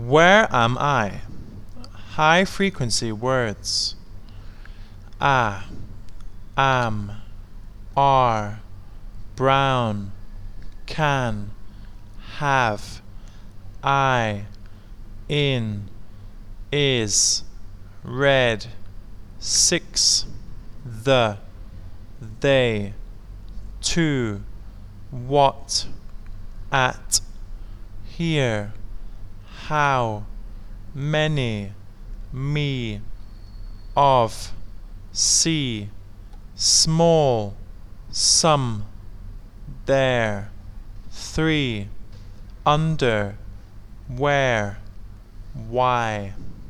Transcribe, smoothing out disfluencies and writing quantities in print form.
Where am I? High frequency words. Am, are, brown, can, have, I, in, is, red, 6, the, they, to, what, at, here, how, many, me, of, see, small, some, there, 3, under, where, why.